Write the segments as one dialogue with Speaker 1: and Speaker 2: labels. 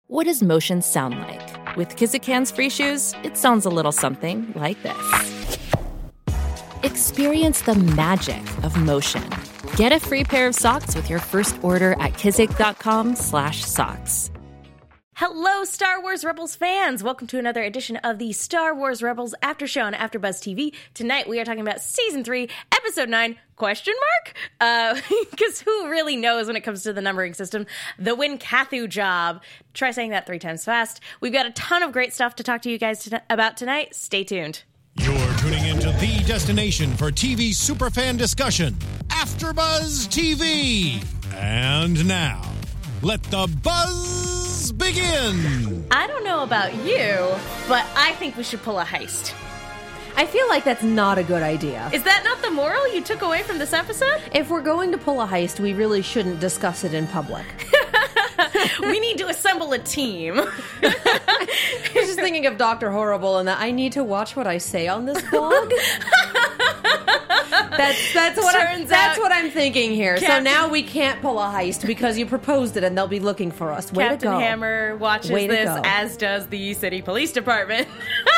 Speaker 1: What does motion sound like? With Kizikans free shoes, it sounds a little something like this. Experience the magic of motion. Get a free pair of socks with your first order at kizik.com/socks.
Speaker 2: Hello, Star Wars Rebels fans! Welcome to another edition of the Star Wars Rebels After Show on AfterBuzz TV. Tonight we are talking about Season 3, Episode 9, question mark? Because who really knows when it comes to the numbering system? The Winkathu job. Try saying that 3 times fast. We've got a ton of great stuff to talk to you guys about tonight. Stay tuned.
Speaker 3: You're tuning into the destination for TV superfan discussion, AfterBuzz TV. And now, let the buzz begin.
Speaker 2: I don't know about you, but I think we should pull a heist.
Speaker 4: I feel like that's not a good idea.
Speaker 2: Is that not the moral you took away from this episode?
Speaker 4: If we're going to pull a heist, we really shouldn't discuss it in public.
Speaker 2: We need to assemble a team.
Speaker 4: I was just thinking of Dr. Horrible and that I need to watch what I say on this blog. That's what I'm thinking here. So now we can't pull a heist because you proposed it and they'll be looking for us. Way
Speaker 2: Captain
Speaker 4: to go.
Speaker 2: Hammer watches this, as does the city police department.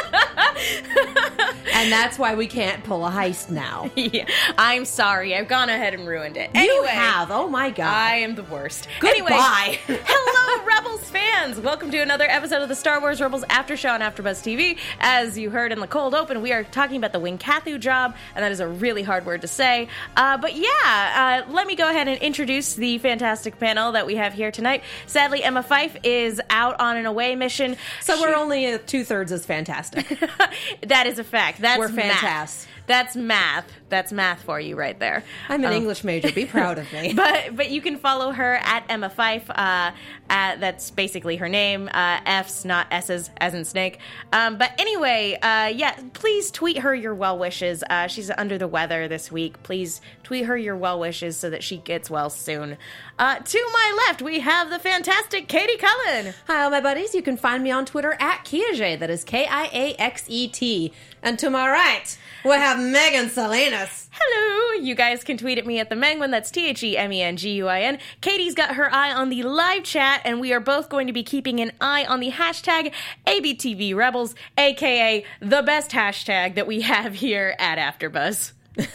Speaker 4: And that's why we can't pull a heist now.
Speaker 2: Yeah, I'm sorry. I've gone ahead and ruined it.
Speaker 4: You have. Oh my God.
Speaker 2: I am the worst.
Speaker 4: Goodbye.
Speaker 2: Anyway, hello, Rebels fans. Welcome to another episode of the Star Wars Rebels After Show on AfterBuzz TV. As you heard in the cold open, we are talking about the Winkathu job, and that is a really hard word to say. But let me go ahead and introduce the fantastic panel that we have here tonight. Sadly, Emma Fife is out on an away mission.
Speaker 4: So we're only 2/3 as fantastic.
Speaker 2: That is a fact. We're
Speaker 4: fantastic.
Speaker 2: That's math. That's math for you right there.
Speaker 4: I'm an English major. Be proud of me.
Speaker 2: But you can follow her at Emma Fife. That's basically her name. F's, not S's, as in snake. But anyway, please tweet her your well wishes. She's under the weather this week. Please tweet her your well wishes so that she gets well soon. To my left, we have the fantastic Katie Cullen.
Speaker 4: Hi, all my buddies. You can find me on Twitter at Kiaxet. That is Kiaxet. And to my right, we have Megan Salinas.
Speaker 2: Hello. You guys can tweet at me at the Menguin. That's TheMenguin. Katie's got her eye on the live chat, and we are both going to be keeping an eye on the hashtag ABTVRebels, a.k.a. the best hashtag that we have here at AfterBuzz.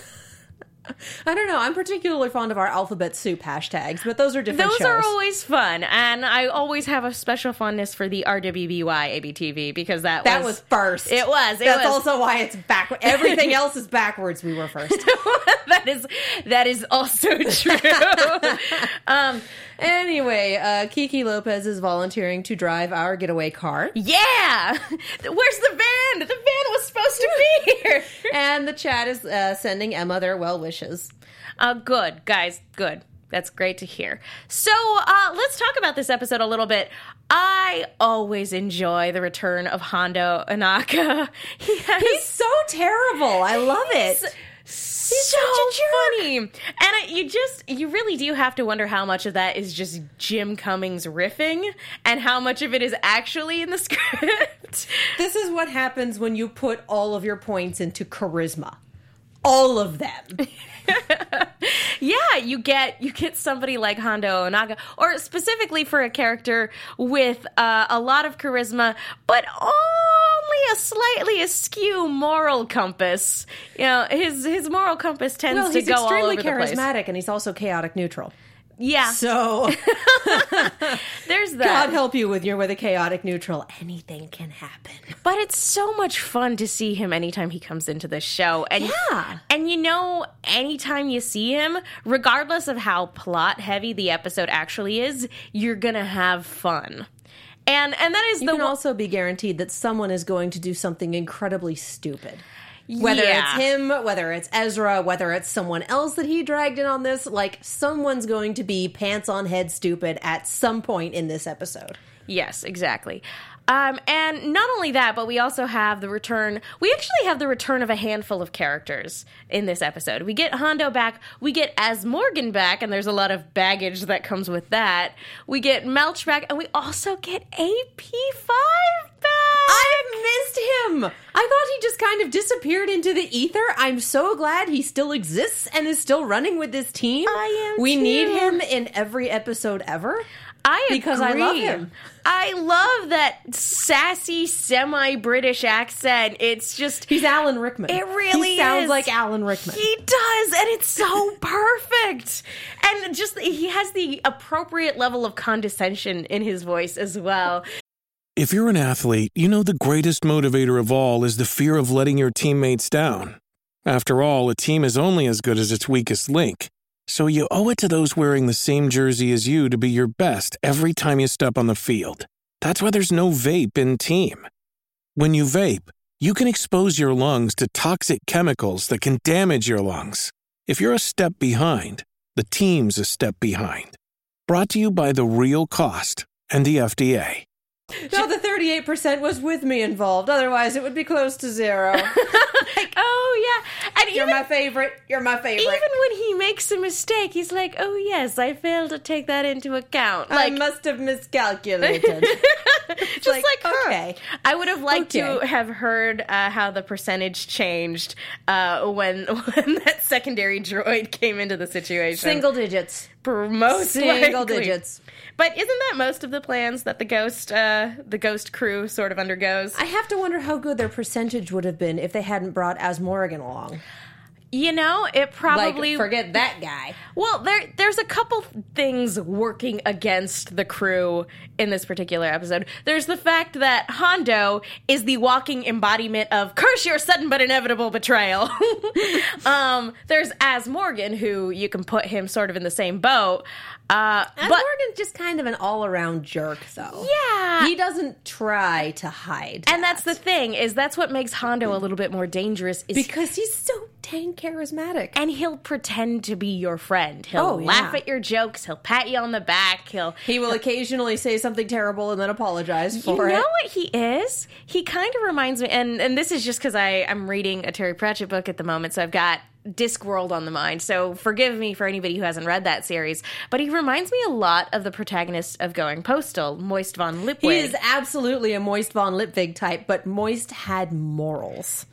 Speaker 4: I don't know. I'm particularly fond of our alphabet soup hashtags, but those are different shows.
Speaker 2: Those are always fun, and I always have a special fondness for the RWBY ABTV because that
Speaker 4: was first.
Speaker 2: It was.
Speaker 4: That's also why it's backwards. Everything else is backwards. We were first.
Speaker 2: That is also true.
Speaker 4: Anyway, Kiki Lopez is volunteering to drive our getaway car.
Speaker 2: Yeah! Where's the van? The van was supposed to be here.
Speaker 4: And the chat is sending Emma their well wishes.
Speaker 2: Good, guys. Good. That's great to hear. So, let's talk about this episode a little bit. I always enjoy the return of Hondo Ohnaka.
Speaker 4: He's so terrible. I love it.
Speaker 2: He's so funny. And you really do have to wonder how much of that is just Jim Cummings riffing and how much of it is actually in the script.
Speaker 4: This is what happens when you put all of your points into charisma. All of them.
Speaker 2: Yeah, you get somebody like Hondo Ohnaka, or specifically for a character with a lot of charisma, but only a slightly askew moral compass. You know, his moral compass tends to go all over the place.
Speaker 4: He's extremely charismatic, and he's also chaotic neutral.
Speaker 2: Yeah.
Speaker 4: So
Speaker 2: there's that.
Speaker 4: God help you with a chaotic neutral. Anything can happen.
Speaker 2: But it's so much fun to see him anytime he comes into the show. And
Speaker 4: yeah.
Speaker 2: And anytime you see him, regardless of how plot heavy the episode actually is, you're gonna have fun. And that is
Speaker 4: you can also be guaranteed that someone is going to do something incredibly stupid. Whether it's him, whether it's Ezra, whether it's someone else that he dragged in on this, like, someone's going to be pants on head stupid at some point in this episode.
Speaker 2: Yes, exactly. And not only that, but we also have the return. We actually have the return of a handful of characters in this episode. We get Hondo back. We get Az Morgan back, and there's a lot of baggage that comes with that. We get Melch back, and we also get AP5 back.
Speaker 4: I missed him. I thought he just kind of disappeared into the ether. I'm so glad he still exists and is still running with this team.
Speaker 2: I am
Speaker 4: We
Speaker 2: too.
Speaker 4: need him in every episode ever. Because I love him.
Speaker 2: I love that sassy, semi-British accent. It's just...
Speaker 4: He's Alan Rickman.
Speaker 2: It really
Speaker 4: He sounds like Alan Rickman.
Speaker 2: He does, and it's so perfect. And just, he has the appropriate level of condescension in his voice as well.
Speaker 5: If you're an athlete, you know the greatest motivator of all is the fear of letting your teammates down. After all, a team is only as good as its weakest link. So you owe it to those wearing the same jersey as you to be your best every time you step on the field. That's why there's no vape in team. When you vape, you can expose your lungs to toxic chemicals that can damage your lungs. If you're a step behind, the team's a step behind. Brought to you by The Real Cost and the FDA.
Speaker 4: No, the 38% was with me involved. Otherwise, it would be close to zero.
Speaker 2: Oh, yeah. And
Speaker 4: You're my favorite. You're my favorite.
Speaker 2: Even when he makes a mistake, he's like, oh, yes, I failed to take that into account. Like,
Speaker 4: I must have miscalculated.
Speaker 2: just like her.
Speaker 4: Okay.
Speaker 2: I would have liked to have heard how the percentage changed when that secondary droid came into the situation.
Speaker 4: Single digits.
Speaker 2: Most
Speaker 4: Single
Speaker 2: likely.
Speaker 4: digits.
Speaker 2: But isn't that most of the plans that the Ghost crew sort of undergoes?
Speaker 4: I have to wonder how good their percentage would have been if they hadn't brought As Morgan along.
Speaker 2: You know, it probably...
Speaker 4: Like, forget that guy.
Speaker 2: Well, there's a couple things working against the crew in this particular episode. There's the fact that Hondo is the walking embodiment of curse your sudden but inevitable betrayal. There's As Morgan, who you can put him sort of in the same boat.
Speaker 4: As Morgan's just kind of an all-around jerk, though.
Speaker 2: Yeah.
Speaker 4: He doesn't try to hide
Speaker 2: And that's the thing, is that's what makes Hondo a little bit more dangerous. Is
Speaker 4: because he's so dang charismatic.
Speaker 2: And he'll pretend to be your friend. He'll laugh at your jokes. He'll pat you on the back.
Speaker 4: He will occasionally say something terrible and then apologize for it.
Speaker 2: You know what he is? He kind of reminds me, and this is just because I'm reading a Terry Pratchett book at the moment, so I've got Discworld on the mind, so forgive me for anybody who hasn't read that series, but he reminds me a lot of the protagonist of Going Postal, Moist von Lipwig.
Speaker 4: He is absolutely a Moist von Lipwig type, but Moist had morals.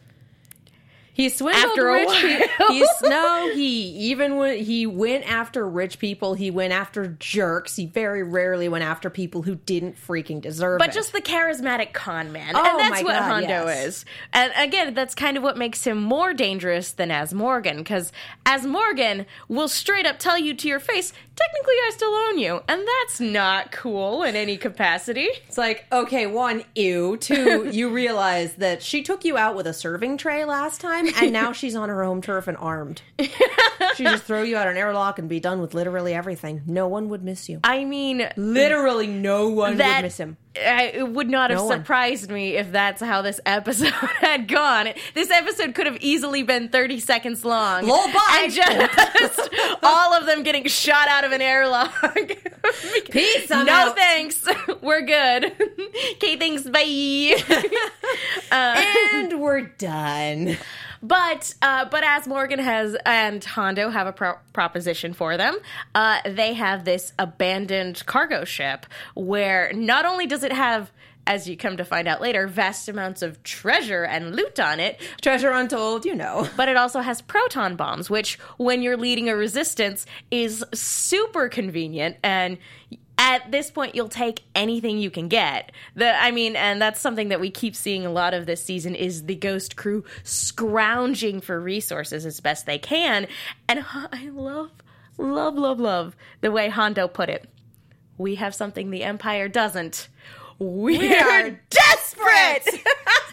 Speaker 4: He swindled rich people. He went after rich people. He went after jerks. He very rarely went after people who didn't freaking deserve it.
Speaker 2: But just the charismatic con man. And that's what Hondo is. And again, that's kind of what makes him more dangerous than As Morgan, because As Morgan will straight up tell you to your face, technically I still own you. And that's not cool in any capacity.
Speaker 4: It's like, okay, one, ew. Two, you realize that she took you out with a serving tray last time, and now she's on her home turf and armed. She just throw you out an airlock and be done with literally everything. No one would miss you.
Speaker 2: I mean...
Speaker 4: Literally no one would miss him.
Speaker 2: It would not have surprised me if that's how this episode had gone. This episode could have easily been 30 seconds long.
Speaker 4: Lol, bye!
Speaker 2: And just all of them getting shot out of an airlock.
Speaker 4: Peace, I'm
Speaker 2: no
Speaker 4: out.
Speaker 2: Thanks. We're good. Okay, thanks, bye.
Speaker 4: And we're done.
Speaker 2: But As Morgan and Hondo have a proposition for them. They have this abandoned cargo ship where not only does it have, as you come to find out later, vast amounts of treasure and loot on it.
Speaker 4: Treasure untold, you know.
Speaker 2: But it also has proton bombs, which, when you're leading a resistance, is super convenient, and at this point, you'll take anything you can get. And that's something that we keep seeing a lot of this season, is the Ghost crew scrounging for resources as best they can. And I love the way Hondo put it. We have something the Empire doesn't. We're desperate!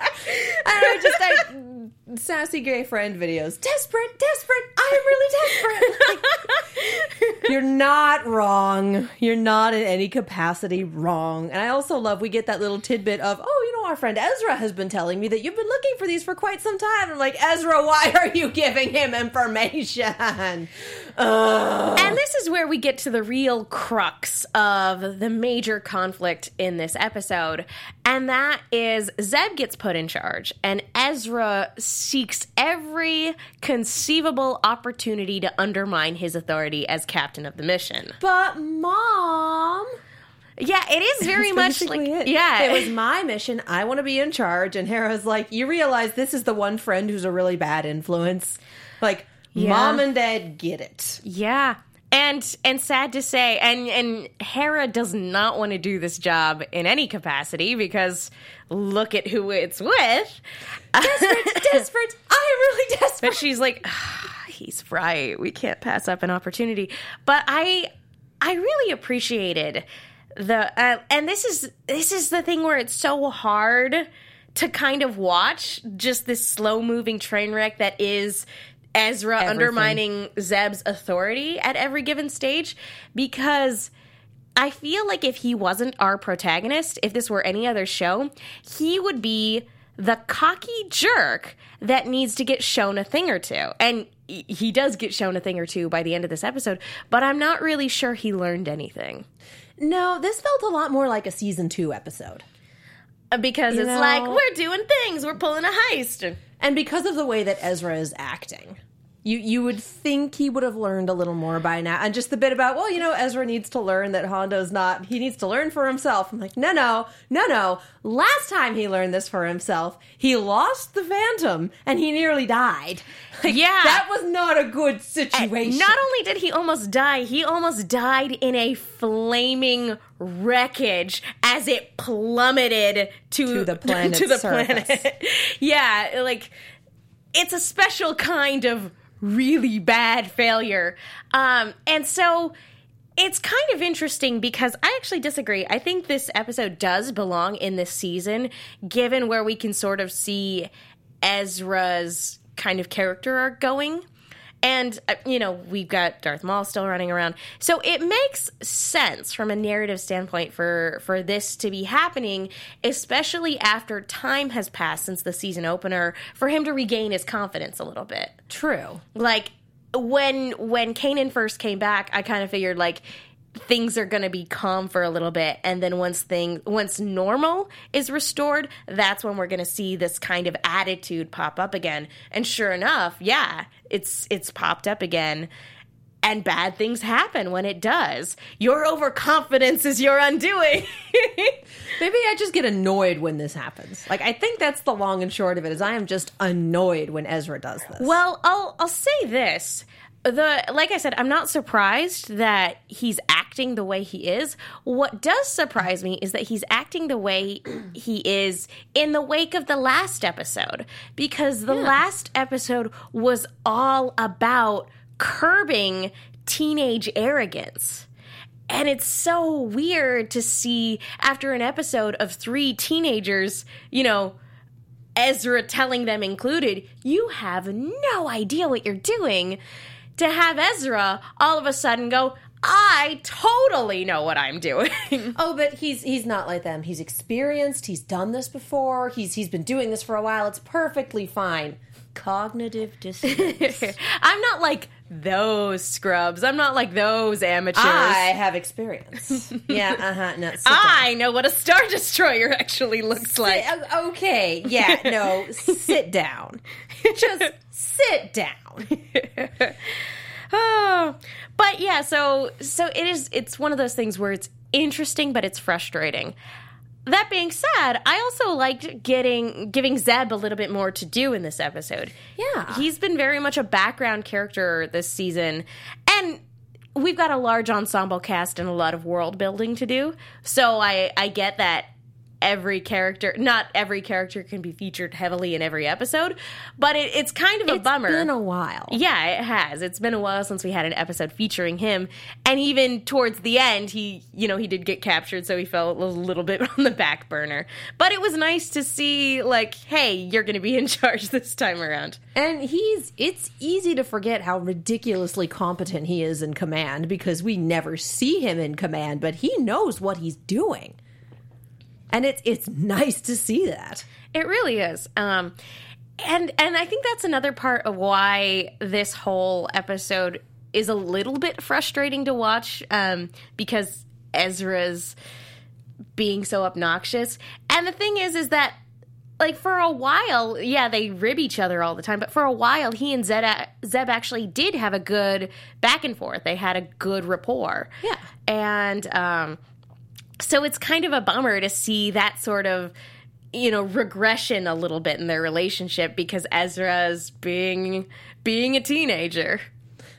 Speaker 4: Sassy gay friend videos. Desperate! I am really desperate! You're not wrong. You're not in any capacity wrong. And I also love, we get that little tidbit of, our friend Ezra has been telling me that you've been looking for these for quite some time. I'm like, Ezra, why are you giving him information?
Speaker 2: And this is where we get to the real crux of the major conflict in this episode. And that is Zeb gets put in charge, and Ezra seeks every conceivable opportunity to undermine his authority as captain of the mission.
Speaker 4: But, Mom...
Speaker 2: Yeah, it is very much like...
Speaker 4: it.
Speaker 2: Yeah.
Speaker 4: It was my mission. I want to be in charge. And Hera's like, you realize this is the one friend who's a really bad influence? Like, Mom and Dad get it.
Speaker 2: Yeah. And sad to say, and Hera does not want to do this job in any capacity because look at who it's with.
Speaker 4: Desperate. I am really desperate.
Speaker 2: But she's like, he's right. We can't pass up an opportunity. But I really appreciated and this is the thing where it's so hard to kind of watch just this slow moving train wreck that is Ezra undermining Zeb's authority at every given stage, because I feel like if he wasn't our protagonist, if this were any other show, he would be the cocky jerk that needs to get shown a thing or two. And he does get shown a thing or two by the end of this episode, but I'm not really sure he learned anything.
Speaker 4: No, this felt a lot more like a season 2 episode.
Speaker 2: Because it's like, we're doing things, we're pulling a heist.
Speaker 4: And because of the way that Ezra is acting, you would think he would have learned a little more by now. And just the bit about, Ezra needs to learn that Hondo's not, he needs to learn for himself. I'm like, no. Last time he learned this for himself, he lost the Phantom and he nearly died. That was not a good situation.
Speaker 2: And not only did he almost die, he almost died in a flaming wreckage as it plummeted to the planet's surface. Yeah, like, it's a special kind of really bad failure. And so it's kind of interesting because I actually disagree. I think this episode does belong in this season, given where we can sort of see Ezra's kind of character arc going. And, we've got Darth Maul still running around. So it makes sense from a narrative standpoint for this to be happening, especially after time has passed since the season opener, for him to regain his confidence a little bit.
Speaker 4: True.
Speaker 2: Like, when Kanan first came back, I kind of figured, like, things are going to be calm for a little bit, and then once normal is restored, that's when we're going to see this kind of attitude pop up again. And sure enough, it's popped up again, and bad things happen when it does. Your overconfidence is your undoing.
Speaker 4: Maybe I just get annoyed when this happens. Like, I think that's the long and short of it, is I am just annoyed when Ezra does this.
Speaker 2: Well, I'll say this. Like I said, I'm not surprised that he's acting the way he is. What does surprise me is that he's acting the way he is in the wake of the last episode. Because the last episode was all about curbing teenage arrogance. And it's so weird to see, after an episode of 3 teenagers, Ezra telling them included, you have no idea what you're doing, to have Ezra all of a sudden go, I totally know what I'm doing.
Speaker 4: Oh, but he's not like them. He's experienced. He's done this before. He's been doing this for a while. It's perfectly fine. Cognitive dissonance.
Speaker 2: I'm not like those scrubs. I'm not like those amateurs.
Speaker 4: I have experience. Yeah, no,
Speaker 2: I know what a Star Destroyer actually looks like.
Speaker 4: Okay, yeah, no, sit down. Just sit down.
Speaker 2: Oh, but yeah, so it's one of those things where it's interesting, but it's frustrating. That being said, I also liked giving Zeb a little bit more to do in this episode.
Speaker 4: Yeah.
Speaker 2: He's been very much a background character this season, and we've got a large ensemble cast and a lot of world building to do, so I get that not every character can be featured heavily in every episode, but it's kind of a bummer.
Speaker 4: It's been a while.
Speaker 2: Yeah, it has. It's been a while since we had an episode featuring him, and even towards the end, he did get captured, so he fell a little bit on the back burner. But it was nice to see, like, hey, you're going to be in charge this time around.
Speaker 4: And it's easy to forget how ridiculously competent he is in command, because we never see him in command, but he knows what he's doing. And it's nice to see that.
Speaker 2: It really is. And I think that's another part of why this whole episode is a little bit frustrating to watch, because Ezra's being so obnoxious. And the thing is that, like, for a while, yeah, they rib each other all the time, but for a while, he and Zeb actually did have a good back and forth. They had a good rapport.
Speaker 4: Yeah.
Speaker 2: And, so it's kind of a bummer to see that sort of, regression a little bit in their relationship, because Ezra's being a teenager.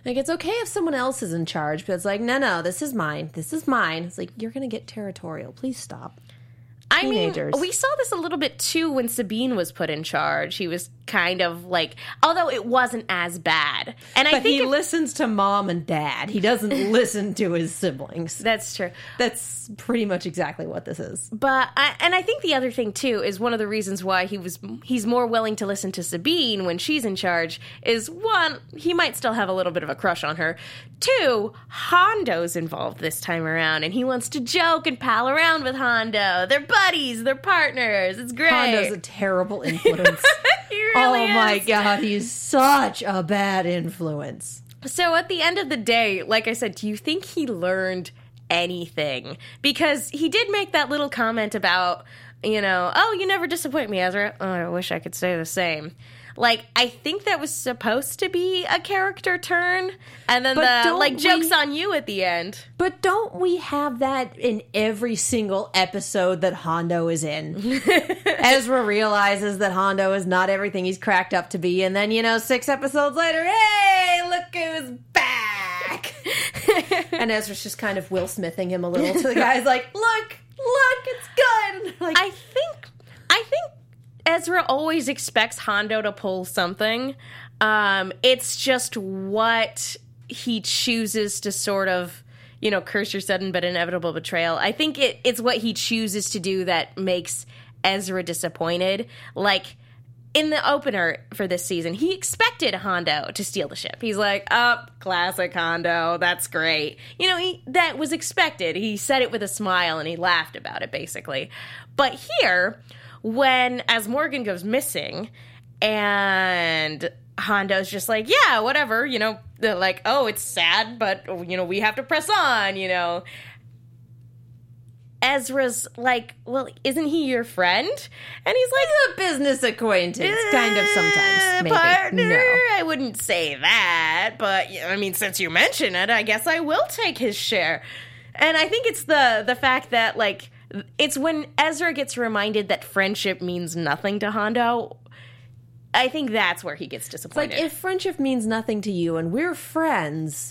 Speaker 4: Like, it's okay if someone else is in charge, but it's like, no, this is mine. This is mine. It's like, you're going to get territorial. Please stop.
Speaker 2: I
Speaker 4: Teenagers.
Speaker 2: mean, we saw this a little bit, too, when Sabine was put in charge. He was kind of like, although it wasn't as bad. And I think
Speaker 4: he listens to mom and dad. He doesn't listen to his siblings.
Speaker 2: That's true.
Speaker 4: That's pretty much exactly what this is.
Speaker 2: But, I think the other thing, too, is one of the reasons why he's more willing to listen to Sabine when she's in charge is, one, he might still have a little bit of a crush on her. Two, Hondo's involved this time around, and he wants to joke and pal around with Hondo. They're buddies. They're partners. It's great.
Speaker 4: Hondo's a terrible influence.
Speaker 2: He really is.
Speaker 4: My God, he's such a bad influence.
Speaker 2: So at the end of the day, like I said, do you think he learned anything? Because he did make that little comment about, oh, you never disappoint me, Ezra. Oh, I wish I could say the same. Like, I think that was supposed to be a character turn, and then joke's on you at the end.
Speaker 4: But don't we have that in every single episode that Hondo is in? Ezra realizes that Hondo is not everything he's cracked up to be, and then, 6 episodes later, hey, look who's back! And Ezra's just kind of Will Smithing him a little to the guys like, look, it's good! And
Speaker 2: I think Ezra always expects Hondo to pull something. It's just what he chooses to sort of, curse your sudden but inevitable betrayal. I think it's what he chooses to do that makes Ezra disappointed. Like, in the opener for this season, he expected Hondo to steal the ship. He's like, classic Hondo, that's great. That was expected. He said it with a smile and he laughed about it, basically. But here, as Morgan goes missing, and Hondo's just like, yeah, whatever, they're like, oh, it's sad, but, we have to press on, Ezra's like, well, isn't he your friend? And he's like,
Speaker 4: he's a business acquaintance, kind of sometimes, maybe.
Speaker 2: Partner,
Speaker 4: no.
Speaker 2: I wouldn't say that, but, since you mention it, I guess I will take his share. And I think it's the fact that, like, it's when Ezra gets reminded that friendship means nothing to Hondo, I think that's where he gets disappointed.
Speaker 4: It's like, if friendship means nothing to you and we're friends,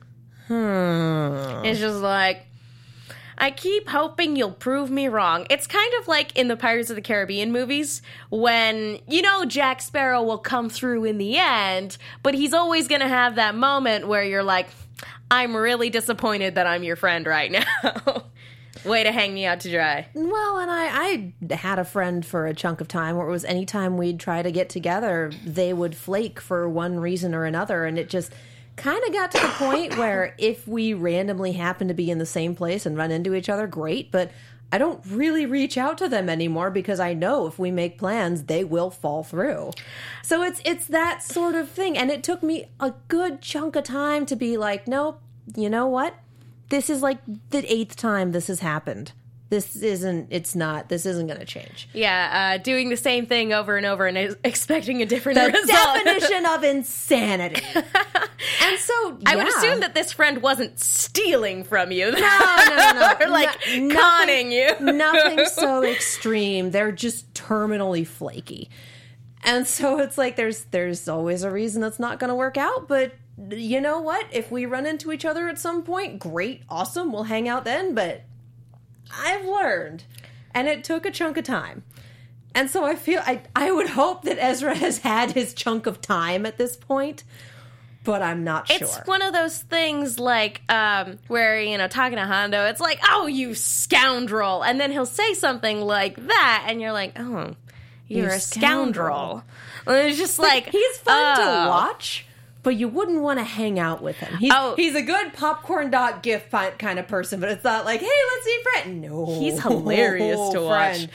Speaker 2: it's just like, I keep hoping you'll prove me wrong. It's kind of like in the Pirates of the Caribbean movies when, Jack Sparrow will come through in the end, but he's always going to have that moment where you're like, I'm really disappointed that I'm your friend right now. Way to hang me out to dry.
Speaker 4: Well, and I had a friend for a chunk of time where it was anytime we'd try to get together, they would flake for one reason or another, and it just kind of got to the point where if we randomly happen to be in the same place and run into each other, great, but I don't really reach out to them anymore because I know if we make plans, they will fall through. So it's that sort of thing, and it took me a good chunk of time to be like, nope, you know what? This is like the 8th time this has happened. This isn't going to change.
Speaker 2: Yeah, doing the same thing over and over and expecting a different result.
Speaker 4: The definition of insanity. And so, yeah.
Speaker 2: I would assume that this friend wasn't stealing from you.
Speaker 4: No.
Speaker 2: Or like conning you.
Speaker 4: Nothing so extreme. They're just terminally flaky. And so it's like there's always a reason that's not going to work out, but you know what? If we run into each other at some point, great, awesome, we'll hang out then, but I've learned, and it took a chunk of time. And so I feel, I would hope that Ezra has had his chunk of time at this point, but I'm not sure.
Speaker 2: It's one of those things like, where, talking to Hondo, it's like, oh, you scoundrel, and then he'll say something like that, and you're like, oh, you're a scoundrel. And it's just like,
Speaker 4: he's fun to watch, but you wouldn't want to hang out with him. He's a good popcorn.gif kind of person, but it's not like, hey, let's be friends. No.
Speaker 2: He's hilarious to watch.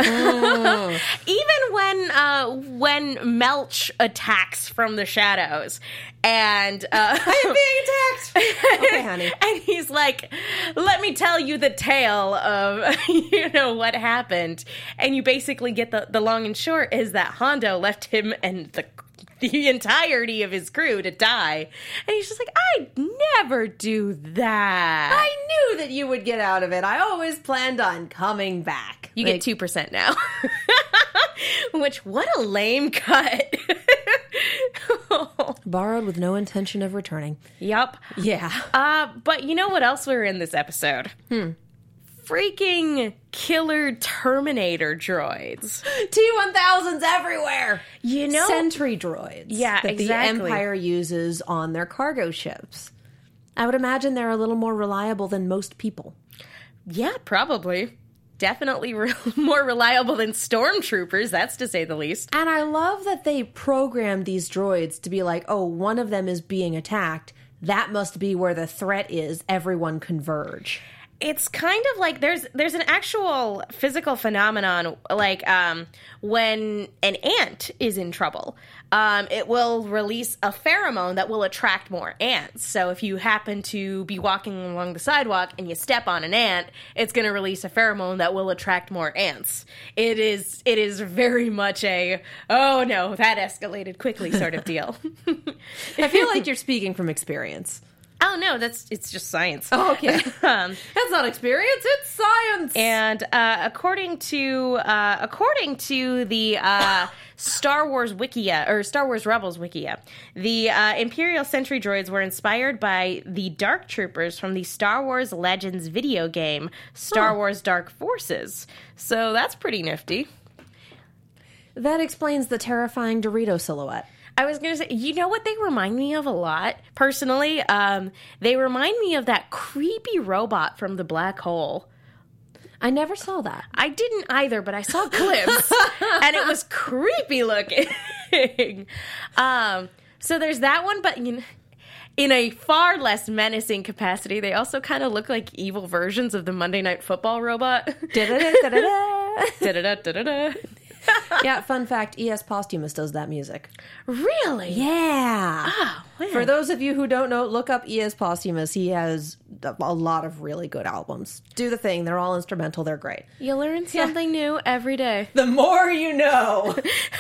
Speaker 2: Even when Melch attacks from the shadows and
Speaker 4: I'm being attacked. Okay, honey.
Speaker 2: And he's like, let me tell you the tale of what happened. And you basically get the long and short is that Hondo left him and the entirety of his crew to die. And he's just like, I'd never do that.
Speaker 4: I knew that you would get out of it. I always planned on coming back.
Speaker 2: You get 2% now. Which, what a lame cut.
Speaker 4: Borrowed with no intention of returning.
Speaker 2: Yup.
Speaker 4: Yeah.
Speaker 2: But you know what else we were in this episode? Freaking killer Terminator droids.
Speaker 4: T-1000s everywhere.
Speaker 2: You know?
Speaker 4: Sentry droids.
Speaker 2: Yeah,
Speaker 4: that
Speaker 2: exactly.
Speaker 4: the Empire uses on their cargo ships. I would imagine they're a little more reliable than most people.
Speaker 2: Yeah, probably. Definitely more reliable than stormtroopers, that's to say the least.
Speaker 4: And I love that they programmed these droids to be like, oh, one of them is being attacked. That must be where the threat is. Everyone converge.
Speaker 2: It's kind of like there's an actual physical phenomenon, like when an ant is in trouble, it will release a pheromone that will attract more ants. So if you happen to be walking along the sidewalk and you step on an ant, it's going to release a pheromone that will attract more ants. It is very much a, oh no, that escalated quickly sort of deal.
Speaker 4: I feel like you're speaking from experience.
Speaker 2: Oh no, it's just science.
Speaker 4: Oh, okay. That's not experience, it's science.
Speaker 2: And according to the Star Wars Wikia, or Star Wars Rebels Wikia, the Imperial Sentry droids were inspired by the Dark Troopers from the Star Wars Legends video game, Star Wars Dark Forces. So that's pretty nifty.
Speaker 4: That explains the terrifying Dorito silhouette.
Speaker 2: I was going to say, you know what they remind me of a lot, personally? They remind me of that creepy robot from the Black Hole.
Speaker 4: I never saw that.
Speaker 2: I didn't either, but I saw clips, and it was creepy looking. So there's that one, but in a far less menacing capacity, they also kind of look like evil versions of the Monday Night Football robot.
Speaker 4: Da-da-da-da-da-da.
Speaker 2: Da-da-da-da-da-da.
Speaker 4: Yeah, fun fact, E.S. Posthumous does that music.
Speaker 2: Really?
Speaker 4: Yeah.
Speaker 2: Oh, man.
Speaker 4: For those of you who don't know, look up E.S. Posthumous. He has a lot of really good albums. Do the thing. They're all instrumental. They're great.
Speaker 2: You learn something new every day.
Speaker 4: The more you know.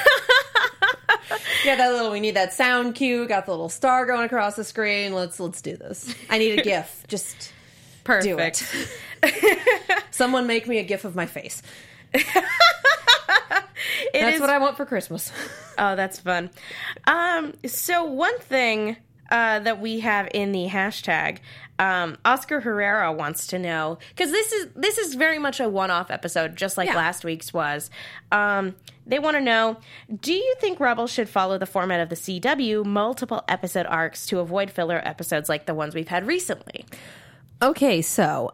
Speaker 4: Yeah, that little, we need that sound cue. Got the little star going across the screen. Let's do this. I need a GIF. Just
Speaker 2: Perfect.
Speaker 4: do it. Someone make me a GIF of my face. That's what I want for Christmas.
Speaker 2: Oh, that's fun. So one thing that we have in the hashtag, Oscar Herrera wants to know, because this is very much a one-off episode, just like last week's was. They want to know, do you think Rebels should follow the format of the CW, multiple episode arcs, to avoid filler episodes like the ones we've had recently?
Speaker 4: Okay, so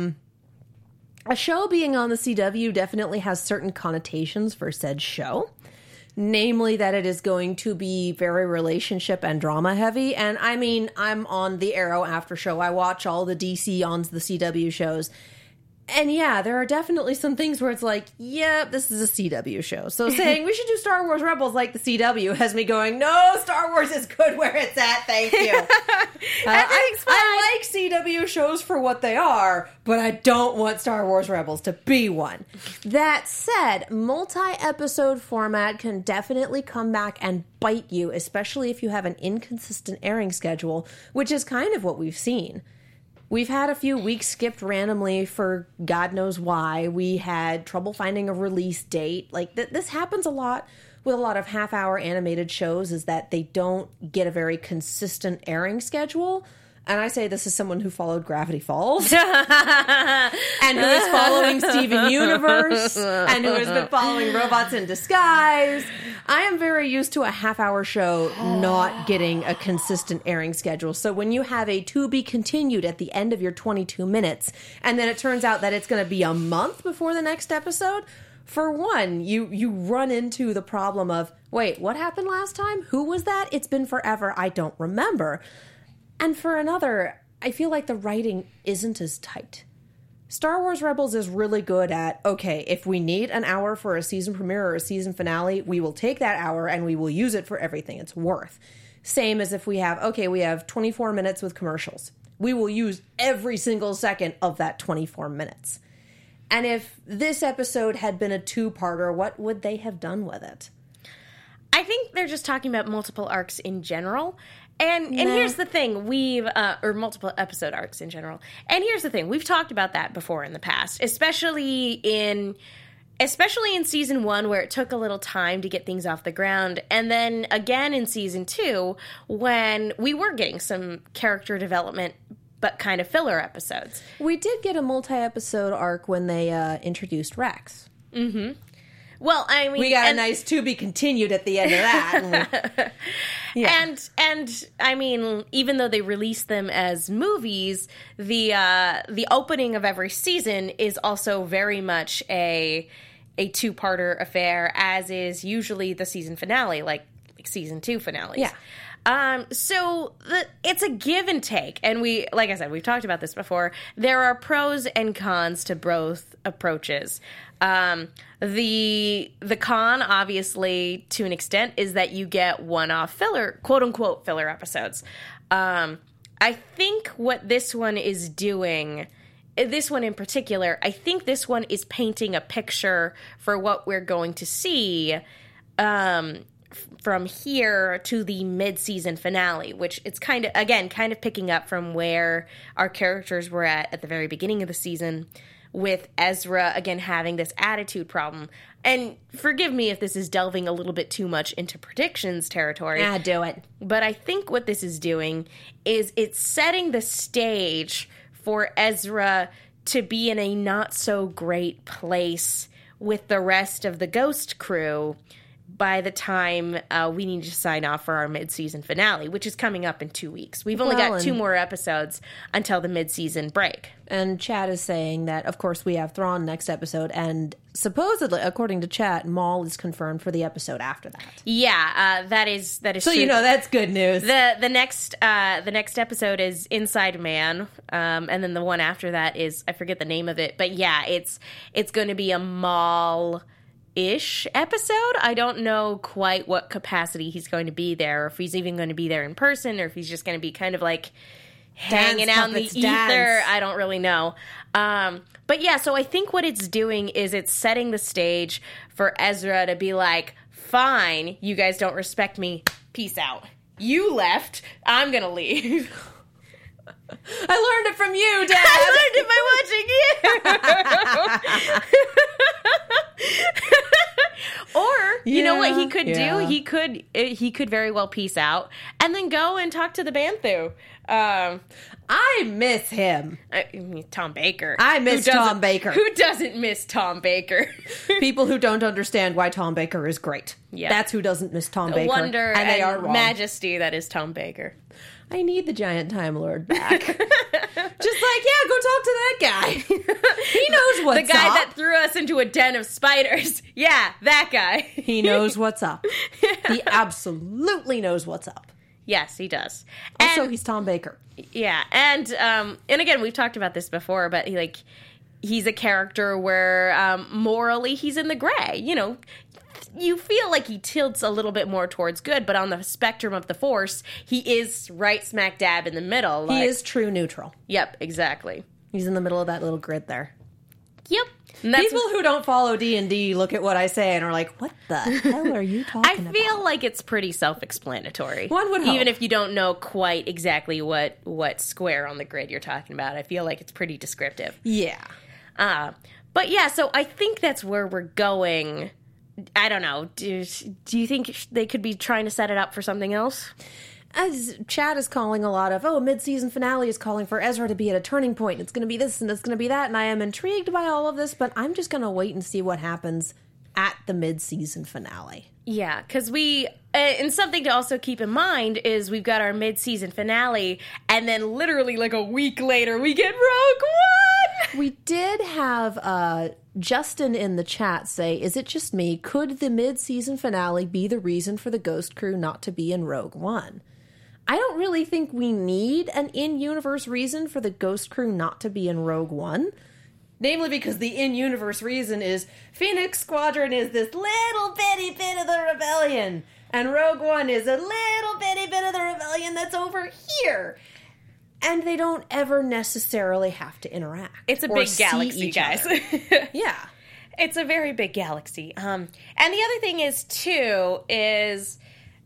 Speaker 4: a show being on the CW definitely has certain connotations for said show. Namely that it is going to be very relationship and drama heavy. And I mean, I'm on the Arrow after show. I watch all the DC on the CW shows. And yeah, there are definitely some things where it's like, yeah, this is a CW show. So saying we should do Star Wars Rebels like the CW has me going, no, Star Wars is good where it's at, thank you. I like CW shows for what they are, but I don't want Star Wars Rebels to be one. That said, multi-episode format can definitely come back and bite you, especially if you have an inconsistent airing schedule, which is kind of what we've seen. We've had a few weeks skipped randomly for God knows why. We had trouble finding a release date. Like, this happens a lot with a lot of half-hour animated shows, is that they don't get a very consistent airing schedule. And I say this as someone who followed Gravity Falls and who is following Steven Universe and who has been following Robots in Disguise. I am very used to a half-hour show not getting a consistent airing schedule. So when you have a to be continued at the end of your 22 minutes, and then it turns out that it's going to be a month before the next episode, for one, you run into the problem of, wait, what happened last time? Who was that? It's been forever. I don't remember. And for another, I feel like the writing isn't as tight. Star Wars Rebels is really good at, okay, if we need an hour for a season premiere or a season finale, we will take that hour and we will use it for everything it's worth. Same as if we have 24 minutes with commercials. We will use every single second of that 24 minutes. And if this episode had been a two-parter, what would they have done with it?
Speaker 2: I think they're just talking about multiple arcs in general. And here's the thing, or multiple episode arcs in general. And here's the thing, we've talked about that before in the past, especially in especially in season 1 where it took a little time to get things off the ground, and then again in season 2 when we were getting some character development but kind of filler episodes.
Speaker 4: We did get a multi-episode arc when they introduced Rex.
Speaker 2: Mm-hmm. Well, I mean,
Speaker 4: we got a nice to be continued at the end of that.
Speaker 2: Yeah. And I mean, even though they release them as movies, the opening of every season is also very much a two-parter affair, as is usually the season finale, like season 2 finales.
Speaker 4: Yeah.
Speaker 2: So it's a give and take, and like I said, we've talked about this before. There are pros and cons to both approaches. The con, obviously, to an extent, is that you get one-off filler, quote-unquote filler episodes. I think what this one is doing, this one in particular, I think this one is painting a picture for what we're going to see from here to the mid-season finale, which it's kind of picking up from where our characters were at the very beginning of the season, with Ezra, again, having this attitude problem. And forgive me if this is delving a little bit too much into predictions territory.
Speaker 4: Do it.
Speaker 2: But I think what this is doing is it's setting the stage for Ezra to be in a not-so-great place with the rest of the Ghost crew by the time we need to sign off for our mid-season finale, which is coming up in 2 weeks. We've only got 2 more episodes until the mid-season break.
Speaker 4: And Chad is saying that, of course, we have Thrawn next episode, and supposedly, according to Chat, Maul is confirmed for the episode after that.
Speaker 2: Yeah, that is
Speaker 4: so
Speaker 2: true.
Speaker 4: You know that's good news.
Speaker 2: The next episode is Inside Man, and then the one after that is, I forget the name of it, but yeah, it's going to be a Maul-ish episode. I don't know quite what capacity he's going to be there, or if he's even going to be there in person, or if he's just going to be kind of like hanging out in the ether. I don't really know. But yeah, so I think what it's doing is it's setting the stage for Ezra to be like, fine, you guys don't respect me. Peace out. You left. I'm going to leave.
Speaker 4: I learned it from you, Dad.
Speaker 2: I learned it by watching you. Or, you know what he could do? He could very well peace out and then go and talk to the Banthu.
Speaker 4: I miss him.
Speaker 2: Tom Baker.
Speaker 4: I miss Tom Baker.
Speaker 2: Who doesn't miss Tom Baker?
Speaker 4: People who don't understand why Tom Baker is great.
Speaker 2: Yeah.
Speaker 4: That's who doesn't miss Tom Baker.
Speaker 2: Wonder
Speaker 4: and they are wrong.
Speaker 2: Majesty that is Tom Baker.
Speaker 4: I need the giant Time Lord back. Just like, yeah, go talk to that guy. He knows what's up.
Speaker 2: The guy that threw us into a den of spiders. Yeah, that guy.
Speaker 4: He knows what's up. He absolutely knows what's up.
Speaker 2: Yes, he does.
Speaker 4: Also, he's Tom Baker.
Speaker 2: Yeah, and again, we've talked about this before, but he's a character where morally he's in the gray. You know, you feel like he tilts a little bit more towards good, but on the spectrum of the Force, he is right smack dab in the middle.
Speaker 4: He is true neutral.
Speaker 2: Yep, exactly.
Speaker 4: He's in the middle of that little grid there.
Speaker 2: Yep.
Speaker 4: People who don't follow D&D look at what I say and are like, what the hell are you talking about?
Speaker 2: I feel like it's pretty self-explanatory.
Speaker 4: One would hope.
Speaker 2: Even if you don't know quite exactly what square on the grid you're talking about. I feel like it's pretty descriptive.
Speaker 4: Yeah.
Speaker 2: But yeah, so I think that's where we're going. I don't know. Do you think they could be trying to set it up for something else?
Speaker 4: As Chad is calling a lot of, mid-season finale is calling for Ezra to be at a turning point. It's going to be this and it's going to be that. And I am intrigued by all of this, but I'm just going to wait and see what happens at the mid-season finale.
Speaker 2: Yeah, because and something to also keep in mind is we've got our mid-season finale, and then literally like a week later, we get Rogue One!
Speaker 4: We did have Justin in the chat say, is it just me? Could the mid-season finale be the reason for the Ghost crew not to be in Rogue One? I don't really think we need an in-universe reason for the Ghost crew not to be in Rogue One. Namely because the in-universe reason is Phoenix Squadron is this little bitty bit of the rebellion. And Rogue One is a little bitty bit of the rebellion that's over here. And they don't ever necessarily have to interact.
Speaker 2: It's a big galaxy, guys.
Speaker 4: Yeah.
Speaker 2: It's a very big galaxy. And the other thing is, too, is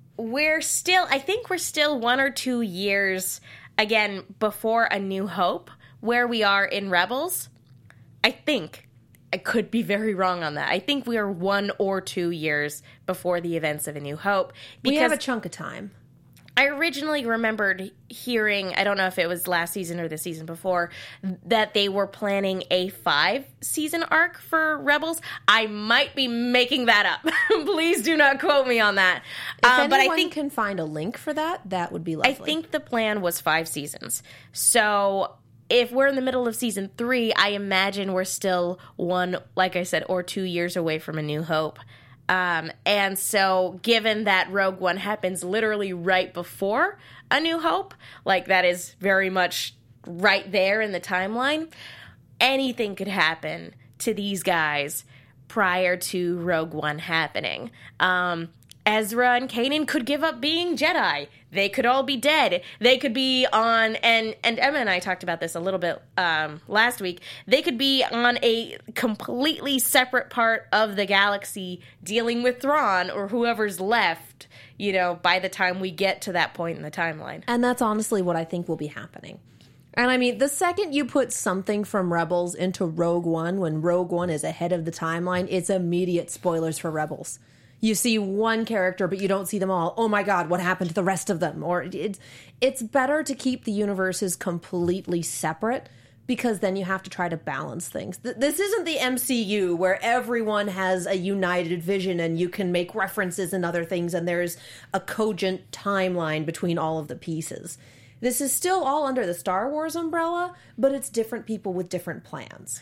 Speaker 2: I think we're still 1 or 2 years, again, before A New Hope, where we are in Rebels. I think. I could be very wrong on that. I think we are 1 or 2 years before the events of A New Hope.
Speaker 4: We have a chunk of time.
Speaker 2: I originally remembered hearing, I don't know if it was last season or the season before, that they were planning a 5-season arc for Rebels. I might be making that up. Please do not quote me on that.
Speaker 4: If anyone can find a link for that, that would be lovely.
Speaker 2: I think the plan was 5 seasons. So if we're in the middle of season 3, I imagine we're still 1, like I said, or 2 years away from A New Hope. And so given that Rogue One happens literally right before A New Hope, like that is very much right there in the timeline, anything could happen to these guys prior to Rogue One happening. Ezra and Kanan could give up being Jedi. They could all be dead. They could be on, and Emma and I talked about this a little bit last week, they could be on a completely separate part of the galaxy dealing with Thrawn or whoever's left, you know, by the time we get to that point in the timeline.
Speaker 4: And that's honestly what I think will be happening. And I mean, the second you put something from Rebels into Rogue One, when Rogue One is ahead of the timeline, it's immediate spoilers for Rebels. You see one character, but you don't see them all. Oh my God, what happened to the rest of them? Or it's better to keep the universes completely separate, because then you have to try to balance things. This isn't the MCU where everyone has a united vision and you can make references and other things and there's a cogent timeline between all of the pieces. This is still all under the Star Wars umbrella, but it's different people with different plans.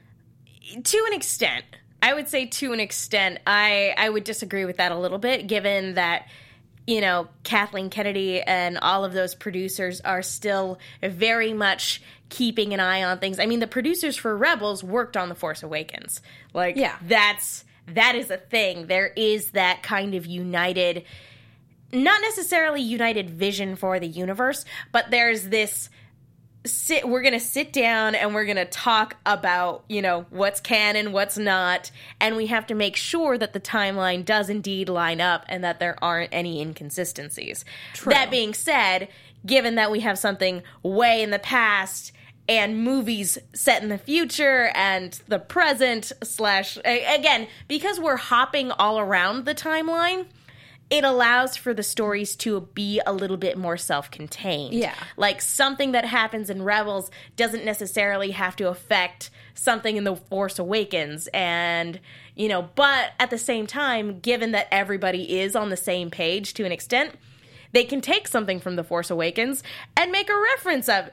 Speaker 2: To an extent. I would say to an extent. I would disagree with that a little bit, given that, you know, Kathleen Kennedy and all of those producers are still very much keeping an eye on things. I mean, the producers for Rebels worked on The Force Awakens. Like, yeah. That is a thing. There is that kind of united, not necessarily united vision for the universe, but there's this we're going to sit down and we're going to talk about, you know, what's canon, what's not, and we have to make sure that the timeline does indeed line up and that there aren't any inconsistencies. True. That being said, given that we have something way in the past and movies set in the future and the present / again, because we're hopping all around the timeline, it allows for the stories to be a little bit more self-contained. Yeah. Like, something that happens in Rebels doesn't necessarily have to affect something in The Force Awakens. And, you know, but at the same time, given that everybody is on the same page to an extent, they can take something from The Force Awakens and make a reference of,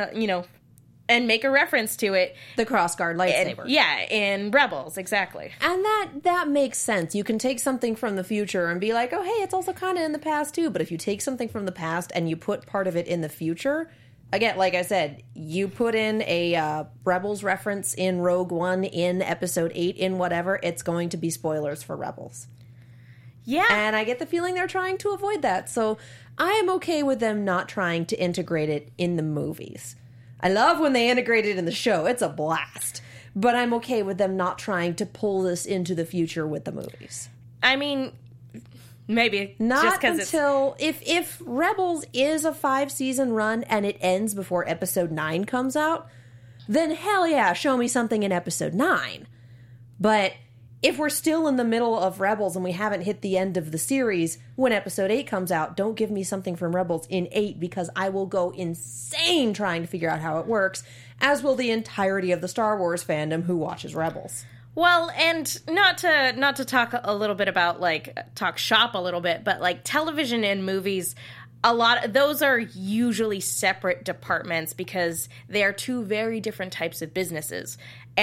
Speaker 2: and make a reference to it.
Speaker 4: The crossguard lightsaber.
Speaker 2: In Rebels, exactly.
Speaker 4: And that makes sense. You can take something from the future and be like, oh, hey, it's also kind of in the past, too. But if you take something from the past and you put part of it in the future, again, like I said, you put in a Rebels reference in Rogue One, in Episode 8, in whatever, it's going to be spoilers for Rebels. Yeah. And I get the feeling they're trying to avoid that. So I am okay with them not trying to integrate it in the movies. I love when they integrate it in the show. It's a blast. But I'm okay with them not trying to pull this into the future with the movies.
Speaker 2: I mean, maybe.
Speaker 4: Not
Speaker 2: just
Speaker 4: until... If Rebels is a 5-season run and it ends before Episode 9 comes out, then hell yeah, show me something in Episode 9. But if we're still in the middle of Rebels and we haven't hit the end of the series, when Episode 8 comes out, don't give me something from Rebels in 8, because I will go insane trying to figure out how it works, as will the entirety of the Star Wars fandom who watches Rebels.
Speaker 2: Well, and not to talk a little bit about, like, talk shop a little bit, but, like, television and movies, those are usually separate departments because they are two very different types of businesses.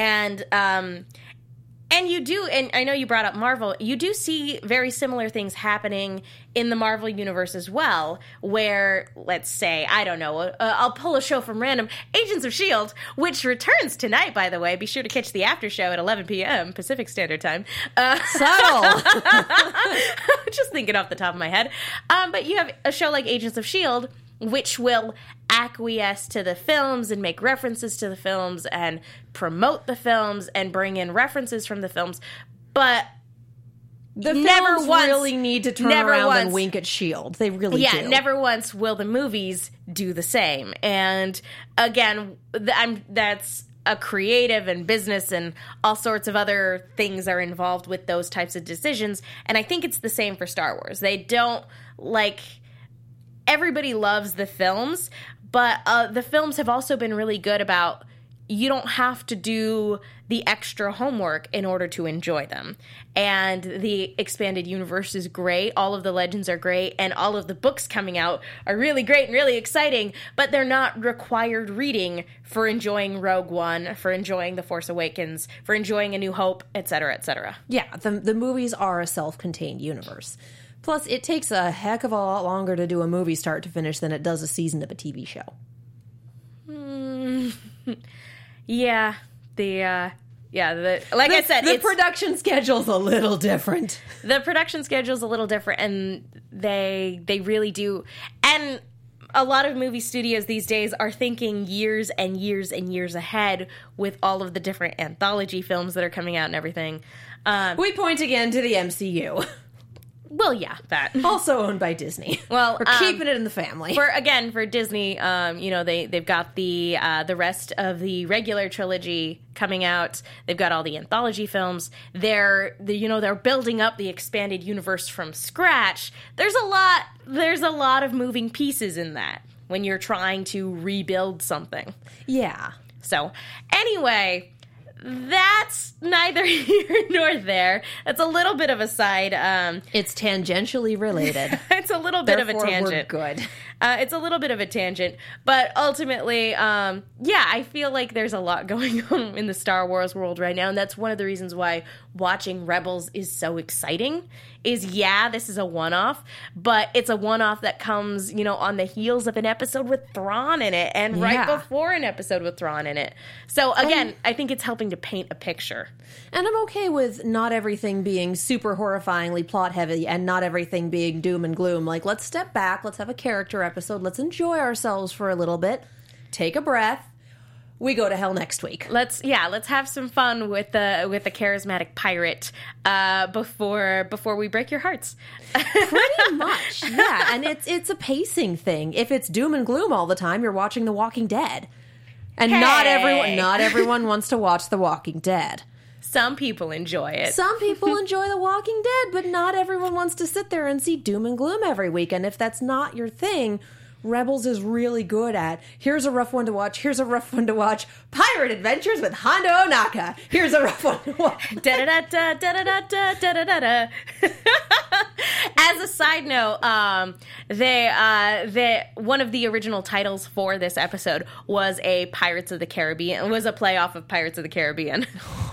Speaker 2: And you do, and I know you brought up Marvel, you do see very similar things happening in the Marvel universe as well, where, let's say, I don't know, I'll pull a show from random, Agents of S.H.I.E.L.D., which returns tonight, by the way. Be sure to catch the after show at 11 p.m. Pacific Standard Time.
Speaker 4: Subtle!
Speaker 2: Just thinking off the top of my head. But you have a show like Agents of S.H.I.E.L.D., which will acquiesce to the films and make references to the films and promote the films and bring in references from the films, but
Speaker 4: the films really need to turn around and wink at S.H.I.E.L.D. They really do.
Speaker 2: Yeah, never once will the movies do the same. And again, that's a creative and business and all sorts of other things are involved with those types of decisions. And I think it's the same for Star Wars. They don't, like, everybody loves the films, but the films have also been really good about, you don't have to do the extra homework in order to enjoy them. And the expanded universe is great. All of the legends are great. And all of the books coming out are really great and really exciting. But they're not required reading for enjoying Rogue One, for enjoying The Force Awakens, for enjoying A New Hope, etc., etc.
Speaker 4: Yeah, the movies are a self-contained universe. Plus, it takes a heck of a lot longer to do a movie start to finish than it does a season of a TV show.
Speaker 2: Yeah, like I said,
Speaker 4: the production schedule's a little different.
Speaker 2: The production schedule's a little different, and they really do. And a lot of movie studios these days are thinking years and years and years ahead with all of the different anthology films that are coming out and everything.
Speaker 4: We point again to the MCU.
Speaker 2: Well, yeah, that.
Speaker 4: Also owned by Disney.
Speaker 2: Well,
Speaker 4: we're keeping it in the family.
Speaker 2: For Disney, they've got the rest of the regular trilogy coming out. They've got all the anthology films. They're building up the expanded universe from scratch. There's a lot of moving pieces in that when you're trying to rebuild something.
Speaker 4: Yeah.
Speaker 2: So, anyway, that's neither here nor there. That's a little bit of a side.
Speaker 4: It's tangentially related.
Speaker 2: It's a little bit
Speaker 4: Therefore,
Speaker 2: of a tangent.
Speaker 4: We're good.
Speaker 2: It's a little bit of a tangent. But ultimately, I feel like there's a lot going on in the Star Wars world right now. And that's one of the reasons why watching Rebels is so exciting. This is a one-off, but it's a one-off that comes, on the heels of an episode with Thrawn in it and right before an episode with Thrawn in it. So, again, I think it's helping to paint a picture.
Speaker 4: And I'm okay with not everything being super horrifyingly plot-heavy and not everything being doom and gloom. Like, let's step back, let's have a character episode, let's enjoy ourselves for a little bit, take a breath. We go to hell next week.
Speaker 2: Let's have some fun with the charismatic pirate before we break your hearts.
Speaker 4: Pretty much, yeah. And it's a pacing thing. If it's doom and gloom all the time, you're watching The Walking Dead, and not everyone wants to watch The Walking Dead.
Speaker 2: Some people enjoy it.
Speaker 4: Some people enjoy The Walking Dead, but not everyone wants to sit there and see doom and gloom every week. And if that's not your thing, Rebels is really good at, here's a rough one to watch, here's a rough one to watch, Pirate Adventures with Hondo Ohnaka, here's a rough one to watch.
Speaker 2: Da-da-da-da, da-da-da-da, da-da-da-da. As a side note, one of the original titles for this episode was a Pirates of the Caribbean. It was a playoff of Pirates of the Caribbean.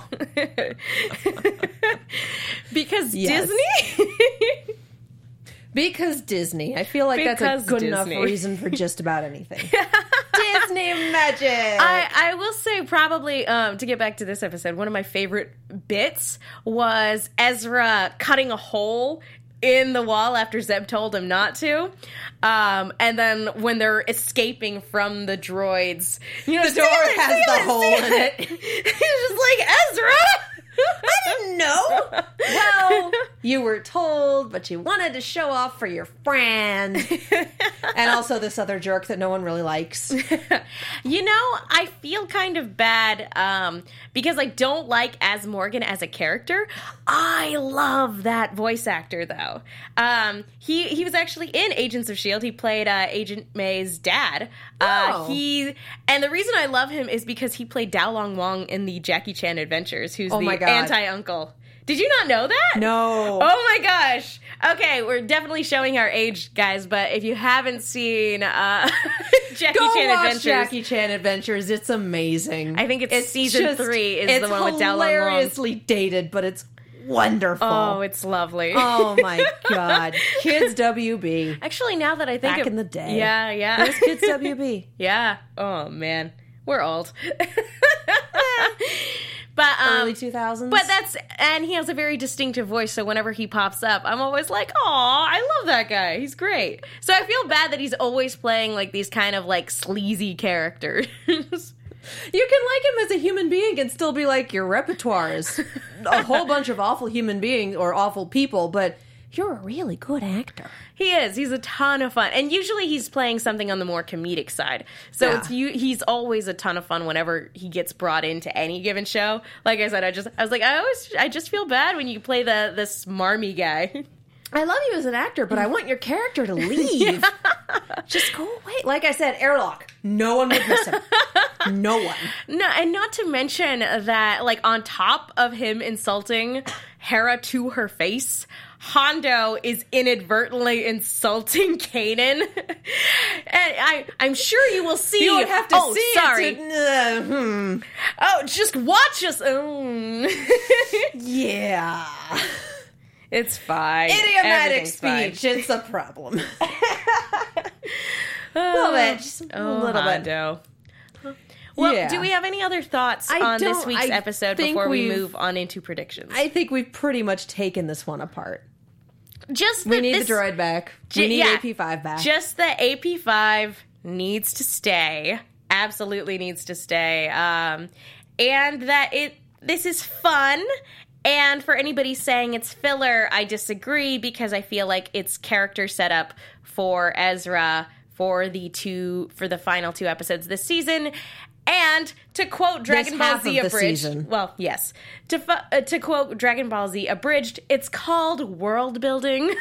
Speaker 2: Because Disney?
Speaker 4: Because Disney. I feel like that's a good enough reason for just about anything. Disney magic!
Speaker 2: I will say probably, to get back to this episode, one of my favorite bits was Ezra cutting a hole in the wall after Zeb told him not to. And then when they're escaping from the droids,
Speaker 4: the door has the hole in it.
Speaker 2: He's just like, Ezra!
Speaker 4: I didn't know. Well, you were told, but you wanted to show off for your friend. And also this other jerk that no one really likes.
Speaker 2: I feel kind of bad because I don't like Az Morgan as a character. I love that voice actor, though. He was actually in Agents of S.H.I.E.L.D. He played Agent May's dad. And the reason I love him is because he played Dao Long Wang in the Jackie Chan Adventures, who's the anti-uncle. Did you not know that?
Speaker 4: No.
Speaker 2: Oh my gosh. Okay, we're definitely showing our age, guys, but if you haven't seen Jackie Chan Adventures.
Speaker 4: Jackie Chan Adventures. It's amazing.
Speaker 2: I think it's season 3 is the one with Dao Long Wang.
Speaker 4: It's hilariously dated, but it's wonderful.
Speaker 2: Oh, it's lovely.
Speaker 4: Oh my God. Kids WB.
Speaker 2: Actually, now that I think
Speaker 4: back in the day.
Speaker 2: Yeah.
Speaker 4: There's Kids WB.
Speaker 2: Yeah. Oh man. We're old. But
Speaker 4: early 2000s.
Speaker 2: But and he has a very distinctive voice, so whenever he pops up, I'm always like, "Aw, I love that guy. He's great." So I feel bad that he's always playing like these kind of like sleazy characters.
Speaker 4: You can like him as a human being and still be like, your repertoire is a whole bunch of awful human beings or awful people, but you're a really good actor.
Speaker 2: He is. He's a ton of fun. And usually he's playing something on the more comedic side. So he's always a ton of fun whenever he gets brought into any given show. Like I said, I just feel bad when you play the smarmy guy.
Speaker 4: I love you as an actor, but I want your character to leave. Just go away. Like I said, airlock. No one would miss him. No one.
Speaker 2: No, and not to mention that, like, on top of him insulting Hera to her face, Hondo is inadvertently insulting Kanan. And I'm sure you will see.
Speaker 4: You would have to see
Speaker 2: sorry.
Speaker 4: it.
Speaker 2: Oh, just watch us.
Speaker 4: Yeah.
Speaker 2: It's fine.
Speaker 4: Idiomatic speech. Fine. It's a problem. A little bit. Just a little
Speaker 2: Hondo. Well, do we have any other thoughts on this week's episode before we move on into predictions?
Speaker 4: I think we've pretty much taken this one apart.
Speaker 2: We
Speaker 4: need the droid back. We need AP5 back.
Speaker 2: Just the AP5 needs to stay. Absolutely needs to stay. And that this is fun. And for anybody saying it's filler, I disagree because I feel like it's character setup for Ezra for the final 2 episodes this season. And to quote Dragon Ball Z Abridged, well, yes, to quote Dragon Ball Z Abridged, it's called world building.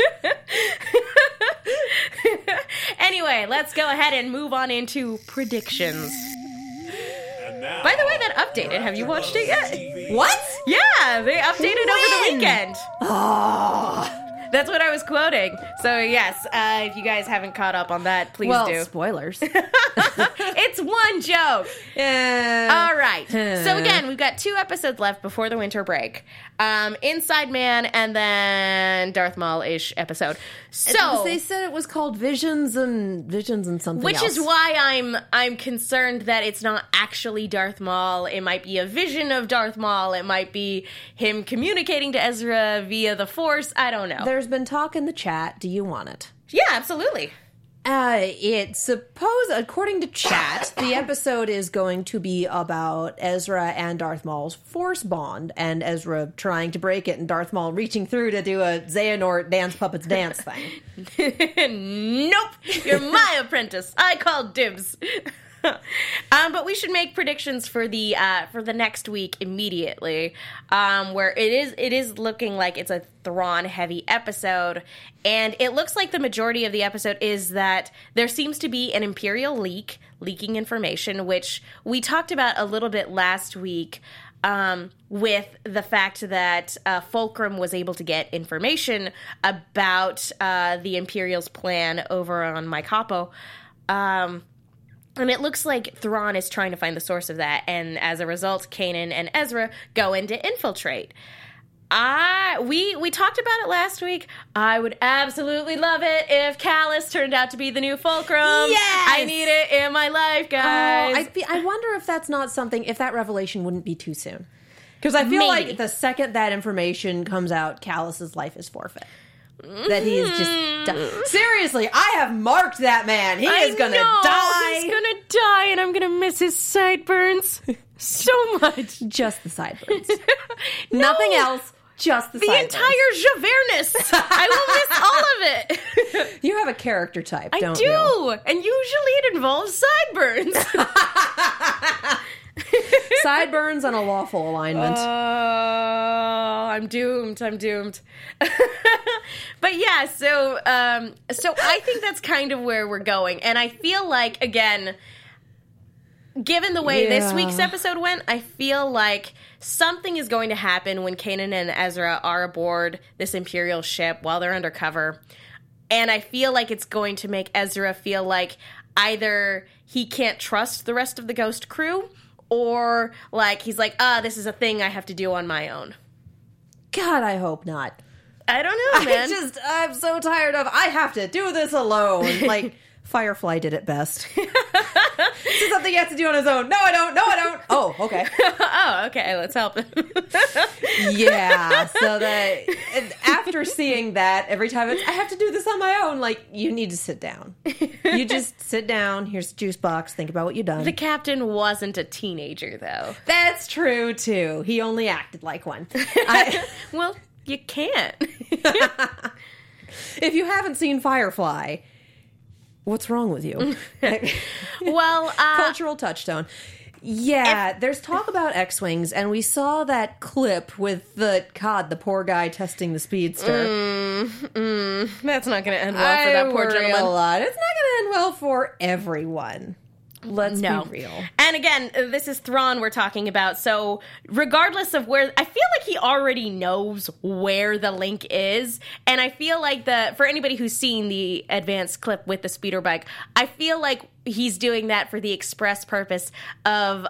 Speaker 2: Anyway, let's go ahead and move on into predictions. By the way, that updated. Have you watched it yet?
Speaker 4: What?
Speaker 2: Yeah, they updated over the weekend.
Speaker 4: Oh.
Speaker 2: That's what I was quoting. So, yes, if you guys haven't caught up on that, please do.
Speaker 4: Spoilers.
Speaker 2: It's one joke.
Speaker 4: Yeah.
Speaker 2: All right. So, again, we've got 2 episodes left before the winter break. Inside Man and then Darth Maul-ish episode. So
Speaker 4: they said it was called Visions and something
Speaker 2: which
Speaker 4: else.
Speaker 2: Which is why I'm concerned that it's not actually Darth Maul. It might be a vision of Darth Maul. It might be him communicating to Ezra via the Force. I don't know.
Speaker 4: There's been talk in the chat. Do you want it?
Speaker 2: Yeah, absolutely.
Speaker 4: According to chat, the episode is going to be about Ezra and Darth Maul's Force bond, and Ezra trying to break it, and Darth Maul reaching through to do a Xehanort dance puppets dance thing.
Speaker 2: Nope, you're my apprentice. I call dibs. But we should make predictions for the next week immediately, where it is looking like it's a Thrawn heavy episode, and it looks like the majority of the episode is that there seems to be an Imperial leaking information, which we talked about a little bit last week. With the fact that Fulcrum was able to get information about the Imperial's plan over on Mike Hoppo. And it looks like Thrawn is trying to find the source of that, and as a result, Kanan and Ezra go in to infiltrate. We talked about it last week. I would absolutely love it if Kallus turned out to be the new Fulcrum.
Speaker 4: Yes!
Speaker 2: I need it in my life, guys.
Speaker 4: I wonder if that's not something, if that revelation wouldn't be too soon. Because I feel like the second that information comes out, Kallus's life is forfeit. That he is just done. Seriously, I have marked that man. He is gonna die.
Speaker 2: He's gonna die, and I'm gonna miss his sideburns so much.
Speaker 4: Just the sideburns. Nothing else. Just the sideburns.
Speaker 2: Entire Javernus. I will miss all of it.
Speaker 4: You have a character type, don't
Speaker 2: you?
Speaker 4: you?
Speaker 2: I do, and usually it involves sideburns.
Speaker 4: Sideburns on a lawful alignment.
Speaker 2: I'm doomed. But yeah, so I think that's kind of where we're going. And I feel like, again, given the way this week's episode went, I feel like something is going to happen when Kanan and Ezra are aboard this Imperial ship while they're undercover. And I feel like it's going to make Ezra feel like either he can't trust the rest of the Ghost crew, or like he's like, this is a thing I have to do on my own.
Speaker 4: God, I hope not.
Speaker 2: I don't know, man.
Speaker 4: I'm so tired of, I have to do this alone. Like, Firefly did it best. This is something he has to do on his own. No, I don't. Oh, okay.
Speaker 2: Oh, okay. Let's help him.
Speaker 4: Yeah. So that after seeing that, every time I have to do this on my own, like, you need to sit down. You just sit down. Here's the juice box. Think about what you've done.
Speaker 2: The captain wasn't a teenager, though.
Speaker 4: That's true, too. He only acted like one.
Speaker 2: Well, you can't.
Speaker 4: If you haven't seen Firefly, what's wrong with you?
Speaker 2: Well,
Speaker 4: cultural touchstone. Yeah, there's talk about X-Wings, and we saw that clip with the poor guy testing the speedster.
Speaker 2: That's not going to end well for that poor gentleman.
Speaker 4: A lot. It's not going to end well for everyone. Let's be real.
Speaker 2: And again, this is Thrawn we're talking about, so regardless of where, I feel like he already knows where the link is, and I feel like for anybody who's seen the advanced clip with the speeder bike, I feel like he's doing that for the express purpose of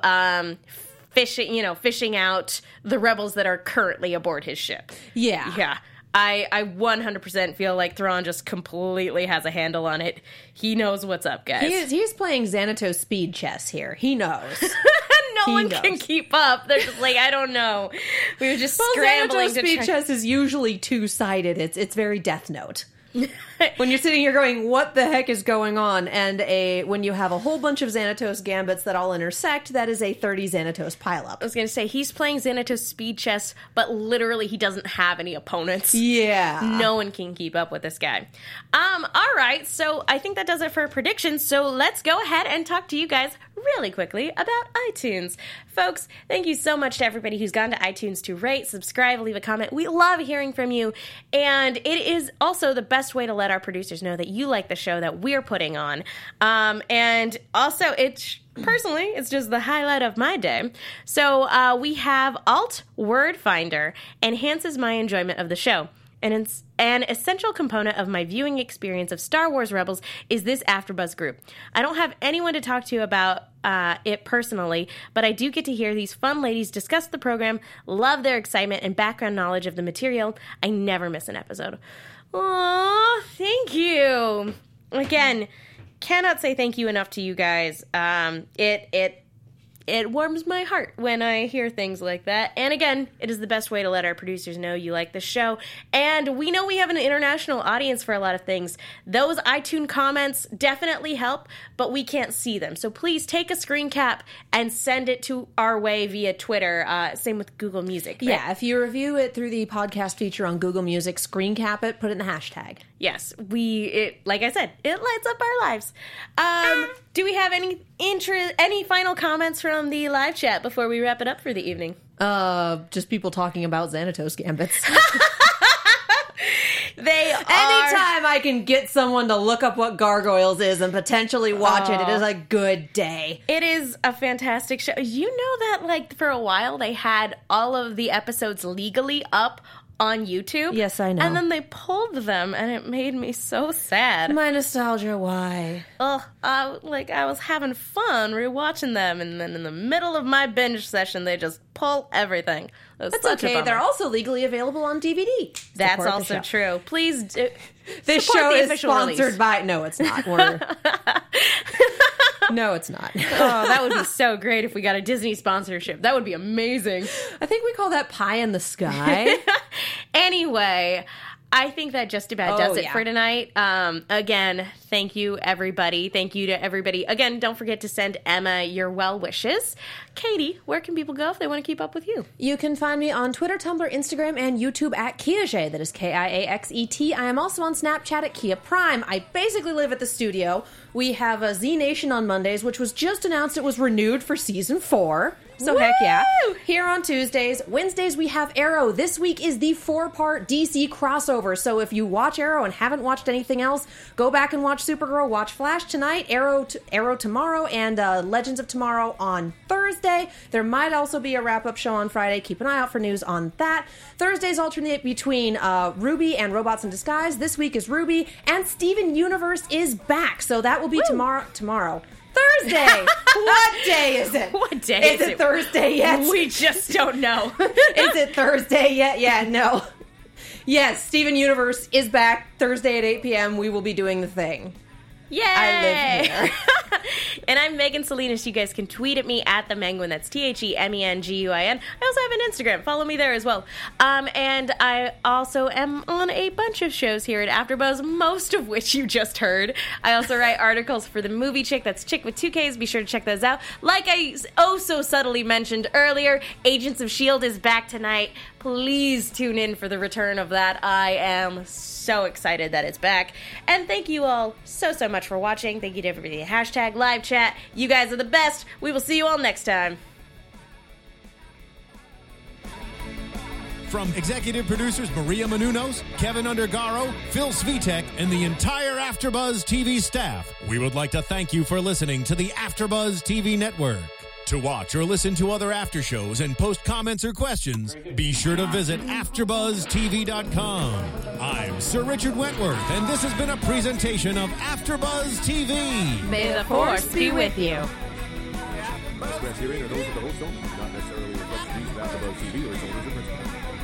Speaker 2: fishing out the rebels that are currently aboard his ship.
Speaker 4: Yeah.
Speaker 2: I 100% feel like Thrawn just completely has a handle on it. He knows what's up, guys.
Speaker 4: He's playing Xanatos speed chess here. He knows.
Speaker 2: No one can keep up. They're just like, I don't know. We were just scrambling
Speaker 4: Xanatos speed chess is usually two-sided. It's very Death Note. When you're sitting here going, what the heck is going on? And when you have a whole bunch of Xanatos gambits that all intersect, that is a 30 Xanatos pileup.
Speaker 2: I was going to say, he's playing Xanatos speed chess, but literally he doesn't have any opponents.
Speaker 4: Yeah.
Speaker 2: No one can keep up with this guy. All right, so I think that does it for predictions, so let's go ahead and talk to you guys really quickly about iTunes. Folks, thank you so much to everybody who's gone to iTunes to rate, subscribe, leave a comment. We love hearing from you, and it is also the best way to let our producers know that you like the show that we're putting on. And also, it's just the highlight of my day. So we have Alt Word Finder enhances my enjoyment of the show. And an essential component of my viewing experience of Star Wars Rebels is this AfterBuzz group. I don't have anyone to talk to about it personally, but I do get to hear these fun ladies discuss the program, love their excitement and background knowledge of the material. I never miss an episode. Aw, thank you. Again, cannot say thank you enough to you guys. It warms my heart when I hear things like that. And again, it is the best way to let our producers know you like the show. And we know we have an international audience for a lot of things. Those iTunes comments definitely help, but we can't see them. So please take a screen cap and send it to our way via Twitter. Same with Google Music. Right?
Speaker 4: Yeah, if you review it through the podcast feature on Google Music, screen cap it, put it in the hashtag.
Speaker 2: Yes, like I said, it lights up our lives. Do we have any final comments from the live chat before we wrap it up for the evening?
Speaker 4: Just people talking about Xanatos gambits.
Speaker 2: Anytime
Speaker 4: I can get someone to look up what Gargoyles is and potentially watch it is a good day.
Speaker 2: It is a fantastic show. You know that, for a while, they had all of the episodes legally up on YouTube?
Speaker 4: Yes, I know.
Speaker 2: And then they pulled them, and it made me so sad.
Speaker 4: My nostalgia, why?
Speaker 2: I was having fun rewatching them, and then in the middle of my binge session, they just pull everything.
Speaker 4: That's okay. They're also legally available on DVD.
Speaker 2: That's also true. Please do.
Speaker 4: This show is sponsored by... No, it's not. No, it's not.
Speaker 2: Oh, that would be so great if we got a Disney sponsorship. That would be amazing.
Speaker 4: I think we call that pie in the sky.
Speaker 2: Anyway, I think that just about does it for tonight. Again, thank you, everybody. Thank you to everybody. Again, don't forget to send Emma your well wishes. Katie, where can people go if they want to keep up with you?
Speaker 4: You can find me on Twitter, Tumblr, Instagram, and YouTube at Kiaxet. That is Kiaxet. I am also on Snapchat at Kia Prime. I basically live at the studio. We have a Z Nation on Mondays, which was just announced it was renewed for Season 4. So heck yeah. Here on Tuesdays. Wednesdays we have Arrow. This week is the 4-part DC crossover. So if you watch Arrow and haven't watched anything else, go back and watch Supergirl, watch Flash tonight, Arrow tomorrow, and Legends of Tomorrow on Thursday. There might also be a wrap-up show on Friday. Keep an eye out for news on that. Thursdays alternate between Ruby and Robots in Disguise. This week is Ruby, and Steven Universe is back. So that will be tomorrow. Thursday! What day is it?
Speaker 2: What day is it?
Speaker 4: Thursday yet?
Speaker 2: We just don't know.
Speaker 4: Is it Thursday yet? Yeah, no. Yes, Steven Universe is back Thursday at 8 p.m. We will be doing the thing.
Speaker 2: Yay!
Speaker 4: I live here.
Speaker 2: And I'm Megan Salinas. You guys can tweet at me at the Menguin. That's TheMenguin. I also have an Instagram. Follow me there as well. And I also am on a bunch of shows here at AfterBuzz, most of which you just heard. I also write articles for The Movie Chick. That's Chick with 2 Ks. Be sure to check those out. Like I so subtly mentioned earlier, Agents of S.H.I.E.L.D. is back tonight. Please tune in for the return of that. I am so excited that it's back. And thank you all so much for watching. Thank you to everybody at hashtag live chat. You guys are the best. We will see you all next time.
Speaker 3: From executive producers Maria Menounos, Kevin Undergaro, Phil Svitek, and the entire AfterBuzz TV staff, we would like to thank you for listening to the AfterBuzz TV network. To watch or listen to other after shows and post comments or questions, be sure to visit AfterBuzzTV.com. I'm Sir Richard Wentworth, and this has been a presentation of AfterBuzz TV.
Speaker 2: May the Force be with you.
Speaker 6: Expressed herein are those of the host only, not necessarily reflect the views of AfterBuzz TV or its owners and principals.